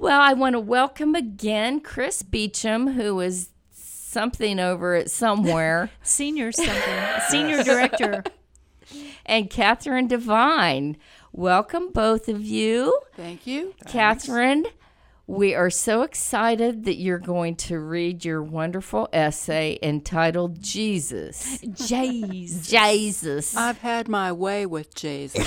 Well, I want to welcome again Chris Beecham, who is something over at somewhere. Senior director. And Catherine Devine. Welcome, both of you. Thank you. Catherine, we are so excited that you're going to read your wonderful essay entitled Jesus. Jesus. I've had my way with Jesus.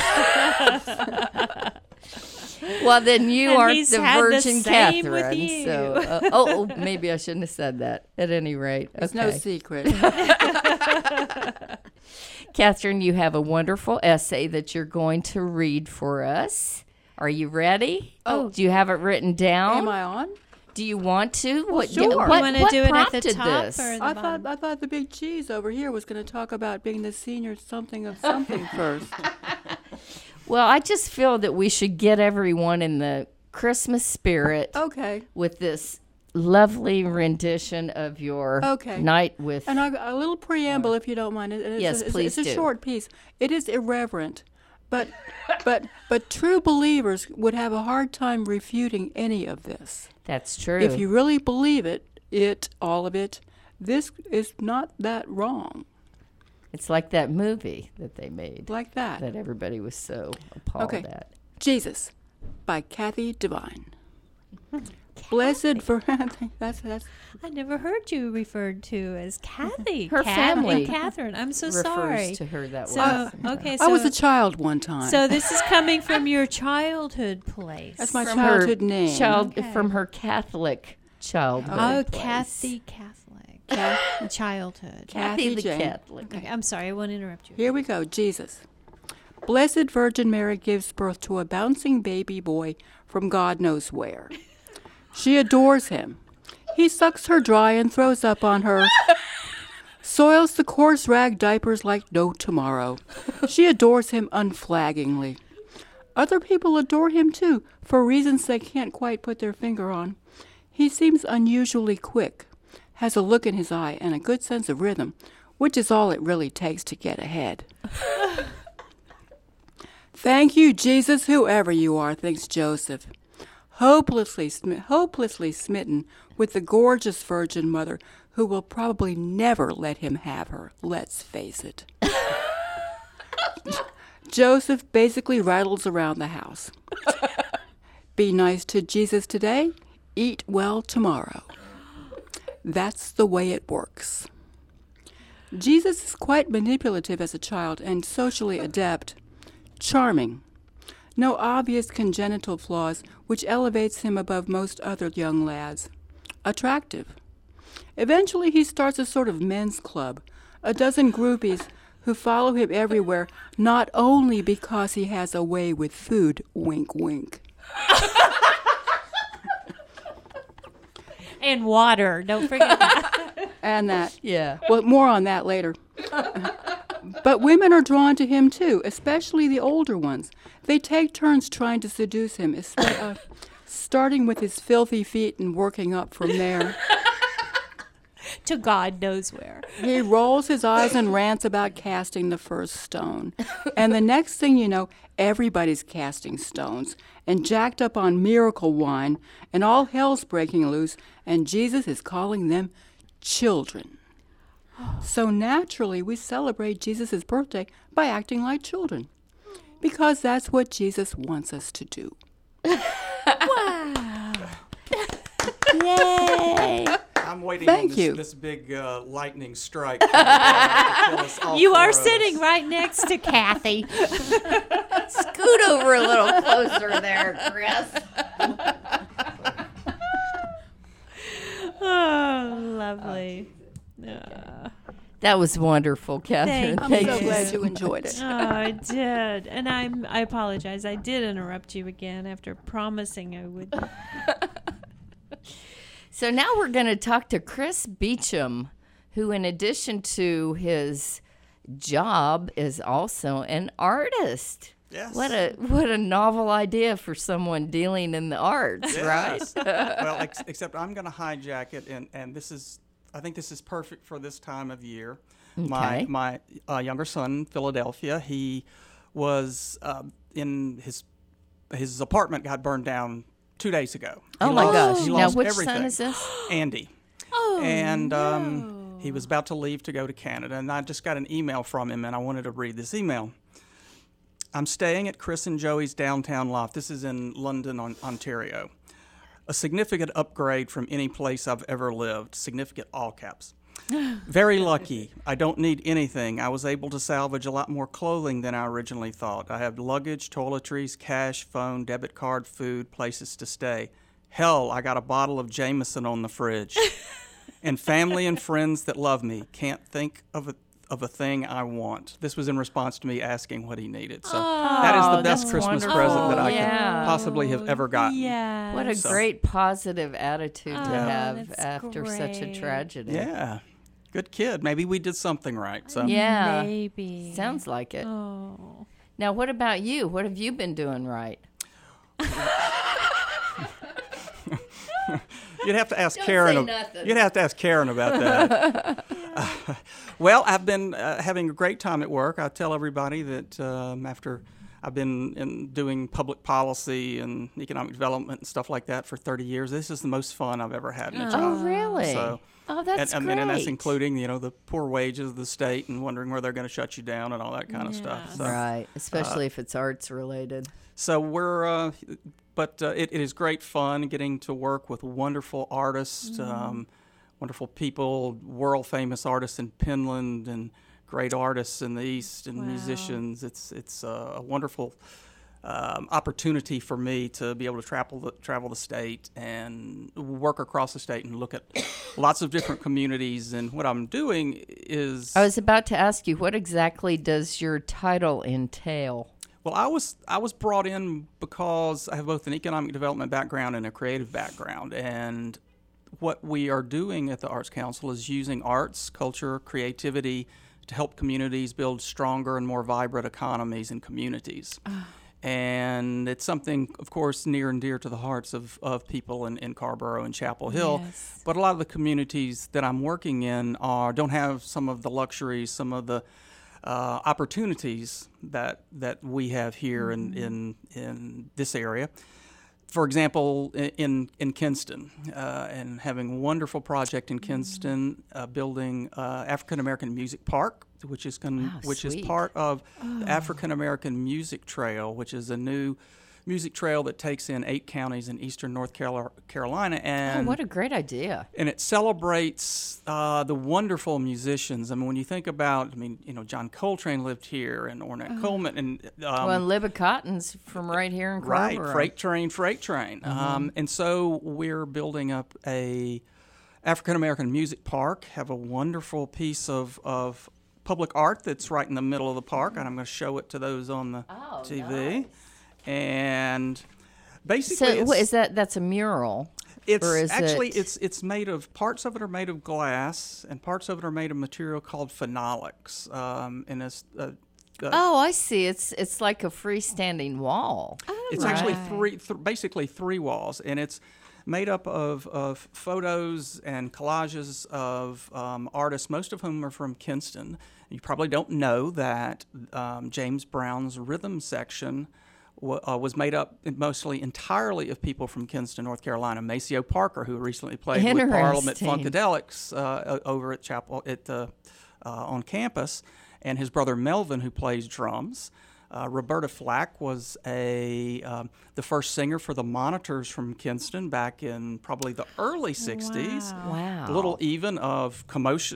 Well, then you And aren't he's the had the Virgin same Catherine. with you. So, maybe I shouldn't have said that. At any rate, It's okay. no secret. Catherine, you have a wonderful essay that you're going to read for us. Are you ready? Oh. Do you have it written down? Am I on? Do you want to? Well, sure. You wanna do it at the prompted top this? or the I bottom? thought the big cheese over here was going to talk about being the senior something of something first. Well, I just feel that we should get everyone in the Christmas spirit Okay. with this lovely rendition of your Okay. night with... And a little preamble, if you don't mind. And Yes, please It's a do. short piece. It is irreverent, but true believers would have a hard time refuting any of this. That's true. If you really believe all of it, this is not that wrong. It's like that movie that they made Like that. that everybody was so appalled Okay. at. Jesus by Kathy Devine. Blessed for that's I never heard you referred to as Kathy. Her Kat family and Catherine. I'm so refers sorry. to her that So way. okay, I was so a child one time. so this is coming from your childhood place. That's my From childhood her name. Okay. From her Catholic childhood. Oh, place. Kathy Catholic. Childhood. Kathy the Jane. Catholic. Okay, I'm sorry, I won't interrupt you. Here we go. Jesus. Blessed Virgin Mary gives birth to a bouncing baby boy from God knows where. She adores him. He sucks her dry and throws up on her. Soils the coarse rag diapers like no tomorrow. She adores him unflaggingly. Other people adore him too, for reasons they can't quite put their finger on. He seems unusually quick, has a look in his eye and a good sense of rhythm, which is all it really takes to get ahead. Thank you, Jesus, whoever you are, thinks Joseph, hopelessly smitten with the gorgeous Virgin Mother who will probably never let him have her, let's face it. Joseph basically rattles around the house. Be nice to Jesus today, eat well tomorrow. That's the way it works. Jesus is quite manipulative as a child and socially adept. Charming. No obvious congenital flaws, which elevates him above most other young lads. Attractive. Eventually he starts a sort of men's club, a dozen groupies who follow him everywhere, not only because he has a way with food, wink, wink. And water, don't forget that. And that. Yeah. Well, more on that later. But women are drawn to him too, especially the older ones. They take turns trying to seduce him, starting with his filthy feet and working up from there. To God knows where. He rolls his eyes and rants about casting the first stone. And the next thing you know, everybody's casting stones and jacked up on miracle wine, and all hell's breaking loose, and Jesus is calling them children. So naturally, we celebrate Jesus' birthday by acting like children, because that's what Jesus wants us to do. Wow. Yay! I'm waiting Thank on you. this big lightning strike. To kill us all You are four of sitting us. right next to Kathy. Scoot over a little closer there, Chris. Oh, lovely. That was wonderful, Catherine. Thank I'm Thank so you. glad you enjoyed it. Oh, I did. And I apologize. I did interrupt you again after promising I would. So now we're going to talk to Chris Beecham, who in addition to his job is also an artist. Yes. What a novel idea for someone dealing in the arts, Yes. right? Well, except I'm going to hijack it, and this is, I think this is perfect for this time of year. Okay. My younger son, Philadelphia, he was in his apartment got burned down 2 days ago. Oh He my lost- gosh! he Now, lost which everything. son is this? Andy. Oh, And he was about to leave to go to Canada, and I just got an email from him, and I wanted to read this email. I'm staying at Chris and Joey's downtown loft. This is in London, Ontario. A significant upgrade from any place I've ever lived. Significant, all caps. Very lucky. I don't need anything. I was able to salvage a lot more clothing than I originally thought. I have luggage, toiletries, cash, phone, debit card, food, places to stay. Hell, I got a bottle of Jameson on the fridge. And family and friends that love me. Can't think of a thing I want. This was in response to me asking what he needed. So that is the best that's Christmas wonderful. present that I Yeah. could possibly have ever gotten. Yeah. What a So- great positive attitude to Oh, have that's after such a great. tragedy. Yeah. Good kid. Maybe we did something right. So Yeah. Maybe. Sounds like it. Oh. Now, what about you? What have you been doing right? you'd have to ask Don't Karen. say nothing. You'd have to ask Karen about that. Well, I've been having a great time at work. I tell everybody that after I've been doing public policy and economic development and stuff like that for 30 years, this is the most fun I've ever had in a Oh, job. really? So, Oh, that's and, great. and that's including, the poor wages of the state and wondering where they're going to shut you down and all that kind of stuff. So, Right, especially if it's arts related. so we're, it is great fun getting to work with wonderful artists, wonderful people, world famous artists in Finland and great artists in the East and Wow. musicians. It's a wonderful opportunity for me to be able to travel the state and work across the state and look at lots of different communities. And what I'm doing is, I was about to ask you, what exactly does your title entail? well, I was brought in because I have both an economic development background and a creative background, and what we are doing at the Arts Council is using arts, culture, creativity to help communities build stronger and more vibrant economies and communities. And it's something, of course, near and dear to the hearts of people in Carborough and Chapel Hill. Yes. But a lot of the communities that I'm working in don't have some of the luxuries, some of the opportunities that we have here in this area. For example, in Kinston, and having a wonderful project in Kinston, building African American Music Park, which is sweet. part of the African American Music Trail, which is a new music trail that takes in 8 counties in eastern North Carolina, Oh, and what a great idea. and it celebrates the wonderful musicians. I mean, when you think about, John Coltrane lived here, and Ornette Coleman, and Well, and Libby Cotton's from right here in right, Carborough. Freight Train. And so we're building up a African American music park. Have a wonderful piece of public art that's right in the middle of the park, and I'm going to show it to those on the TV. Nice. And basically, So, what is that's a mural? It's Or is actually it- it's made of, parts of it are made of glass and parts of it are made of material called phenolics, and it's Oh, I see. It's like a freestanding wall. it's actually basically three walls, and it's made up of photos and collages of artists, most of whom are from Kinston. You probably don't know that James Brown's rhythm section was made up mostly entirely of people from Kinston, North Carolina. Maceo Parker, who recently played with Parliament Interesting. Funkadelics over at Chapel on campus, and his brother Melvin, who plays drums. Roberta Flack was the first singer for the Monitors from Kinston back in probably the early '60s. Wow. Little Even of Commotion,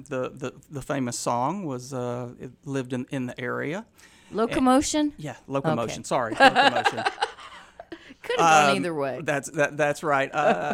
the famous song was it lived in the area. Locomotion? Yeah, Locomotion. Okay. Sorry, Locomotion. Could have gone either way. That's right.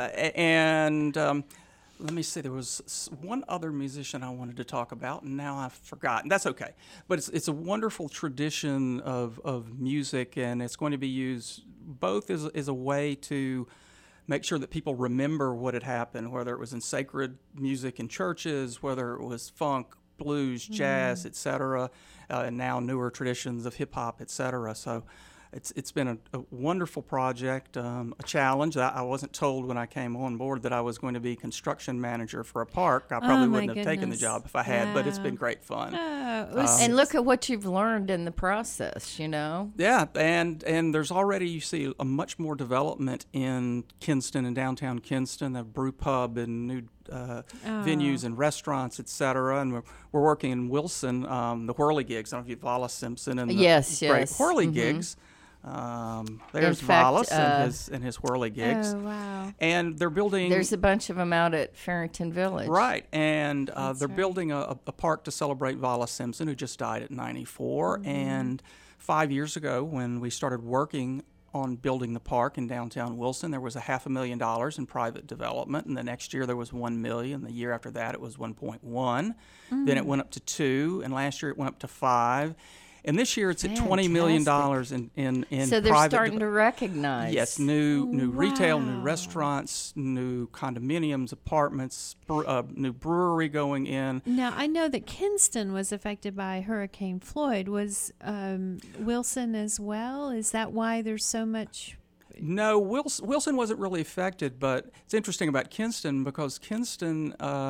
And let me see. There was one other musician I wanted to talk about, and now I've forgotten. That's okay. But it's a wonderful tradition of music, and it's going to be used both as a way to make sure that people remember what had happened, whether it was in sacred music in churches, whether it was funk, blues, jazz, etc., and now newer traditions of hip hop, etc. So it's been a wonderful project, a challenge. I wasn't told when I came on board that I was going to be construction manager for a park. I probably my wouldn't have taken the goodness. job if I had, but it's Wow. been great fun. Oh, it was And look at what you've learned in the process, you know? Yeah, and there's already, you see, a much more development in Kinston and downtown Kinston, the brew pub and new venues and restaurants, et cetera. And we're working in Wilson, the Whirligigs. I don't know if you've Vala Simpson and the Yes, great yes. Whirligigs. There's fact, Wallace and his Whirligigs. Oh, wow. And they're building... There's a bunch of them out at Farrington Village. Right, and they're right. building a park to celebrate Vala Simpson, who just died at 94. And 5 years ago, when we started working on building the park in downtown Wilson, there was $500,000 in private development, and the next year there was $1 million. The year after that, it was 1.1. Then it went up to 2, and last year it went up to 5. And this year it's at $20 million in So they're private starting to recognize. Yes, new retail, new Wow. restaurants, new condominiums, apartments, new brewery going in. Now, I know that Kinston was affected by Hurricane Floyd. Was Wilson as well? Is that why there's so much? No, Wilson wasn't really affected, but it's interesting about Kinston because Kinston,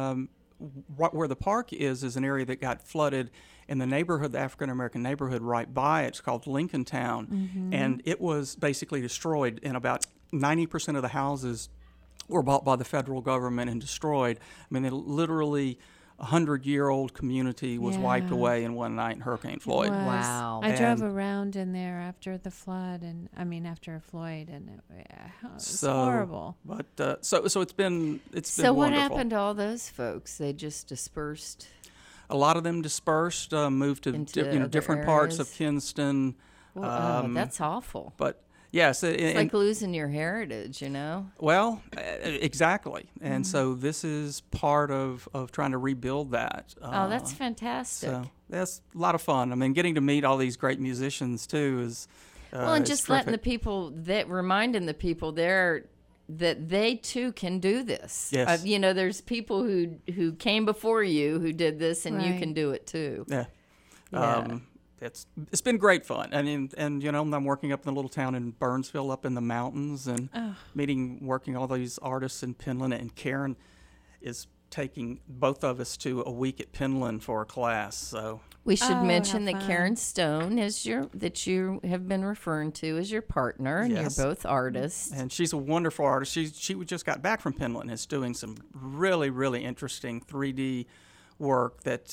where the park is an area that got flooded in the neighborhood, the African-American neighborhood right by it. It's called Lincoln Town, and it was basically destroyed, and about 90% of the houses were bought by the federal government and destroyed. I mean, literally a 100-year-old community was wiped Yeah. away in one night in Hurricane Floyd. Was. Wow. I drove And- around in there after the flood, and after Floyd, and it was So, horrible. But so it's been So what wonderful. happened to all those folks? They just dispersed. A lot of them dispersed, moved to Into other different parts of areas? Kinston. Well, oh, that's awful. But yes, It's like losing your heritage, you know? well, exactly. And so this is part of trying to rebuild that. Oh, that's fantastic. So that's a lot of fun. I mean, getting to meet all these great musicians too is Well, and is just letting the terrific. people reminding the people there that they too can do this. Yes. You know, there's people who came before you who did this, and you Right. can do it too. Yeah. Yeah. It's been great fun. And you know, I'm working up in a little town in Burnsville up in the mountains and working all these artists in Penland, and Karen is taking both of us to a week at Penland for a class. So We should Oh, mention how that fun. Karen Stone is that you have been referring to as your partner, and Yes. you're both artists. and she's a wonderful artist. She just got back from Penland and is doing some really, really interesting 3D work that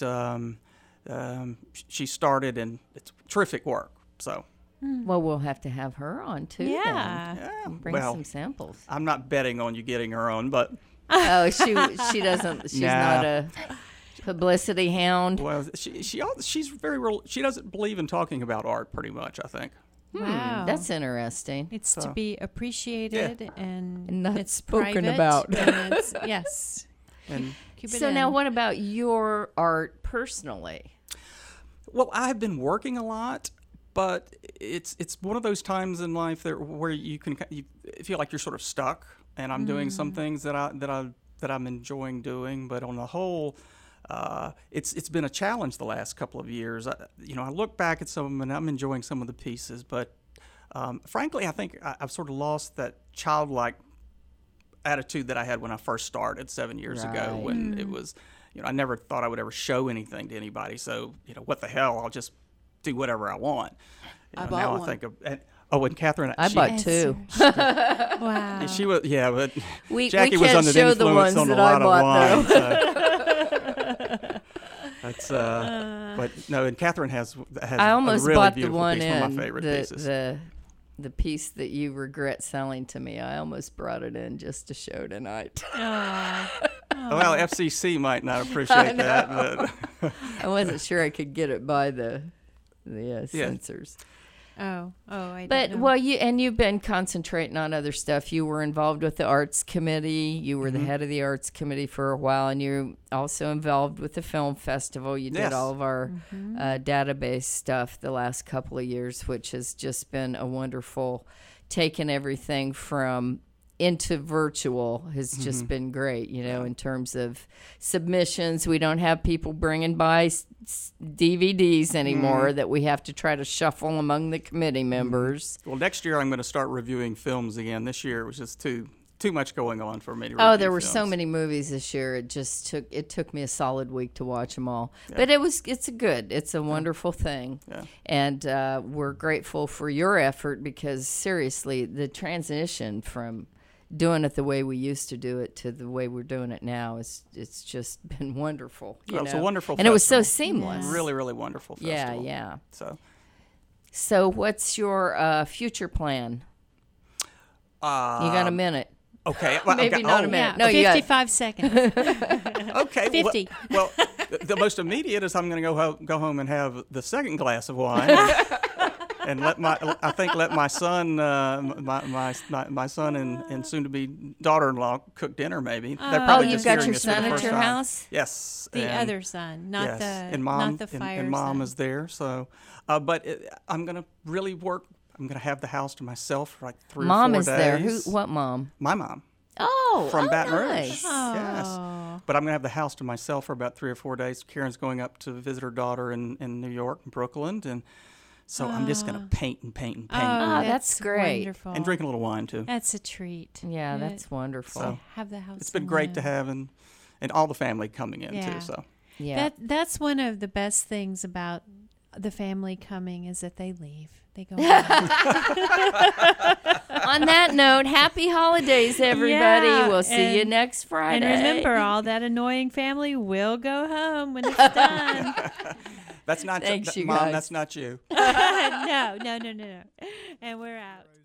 she started, and it's terrific work. So, Well, we'll have to have her on too. then. Yeah. yeah, Bring well, some samples. I'm not betting on you getting her on, but Oh, she doesn't. She's Nah. not a publicity hound. well, she's very real. She doesn't believe in talking about art, pretty much. I think. Wow. That's interesting. It's to So, be appreciated and not it's spoken private, about. and it's, yes. And Keep it So in. now, what about your art personally? well, I've been working a lot, but it's one of those times in life where you feel like you're sort of stuck, and I'm doing some things that I'm enjoying doing, but on the whole, it's been a challenge the last couple of years. I look back at some of them and I'm enjoying some of the pieces, but frankly, I think I've sort of lost that childlike attitude that I had when I first started 7 years ago, Right. when it was, I never thought I would ever show anything to anybody. So, what the hell? I'll just do whatever I want. I Now bought I one. think of, and Catherine, I bought two. Wow. she was, yeah, but We Jackie was can't under the show the influence ones on a that I lot of bought, wine. So. That's, but no, and Catherine has I almost a really bought the beautiful one piece, in one of my favorite pieces. the piece that you regret selling to me. I almost brought it in just to show tonight. Well, FCC might not appreciate that, but I wasn't sure I could get it by the censors. Oh, I But didn't know. well, you've been concentrating on other stuff. You were involved with the arts committee. You were the head of the arts committee for a while, and you're also involved with the film festival. You did Yes. all of our database stuff the last couple of years, which has just been a wonderful, taking everything from into virtual has just been great, in terms of submissions. We don't have people bringing by DVDs anymore that we have to try to shuffle among the committee members. Well, next year I'm going to start reviewing films again. This year it was just too much going on for me to Oh, review there were films. so many movies this year. It took me a solid week to watch them all. Yeah. But it's a wonderful thing. Yeah. And we're grateful for your effort, because seriously, the transition from doing it the way we used to do it to the way we're doing it now it's just been wonderful. It's a wonderful and festival. It was so seamless. Really, really wonderful festival. Yeah. So what's your future plan? You got a minute. Okay. Well, Maybe not a minute. Yeah, No, 55 seconds. Okay. 50. Well, the most immediate is I'm going to go home and have the second glass of wine. And let my son, my son and soon to be daughter-in-law cook dinner. Maybe they're probably you've just got hearing your this for the son at first your time. house? Yes, The other son, not Mom, the fire and Mom son. is there. So, but I'm going to really work. I'm going to have the house to myself for like 3 Mom or 4 is there. days. What mom? My mom. Oh, From Baton nice. Rouge. Yes. But I'm going to have the house to myself for about 3 or 4 days. Karen's going up to visit her daughter in New York, in Brooklyn, and so I'm just going to paint and paint and paint. Oh, that's great. Wonderful. And drink a little wine too. That's a treat. Yeah, that's wonderful. So, have the house. it's been great to have and all the family coming in Yeah. too. So yeah. That's one of the best things about the family coming, is that they leave. They go home. On that note, happy holidays, everybody. Yeah, We'll see you next Friday. And remember, all that annoying family will go home when it's done. that's not Thanks, you Mom. guys. That's not you. No. And we're out.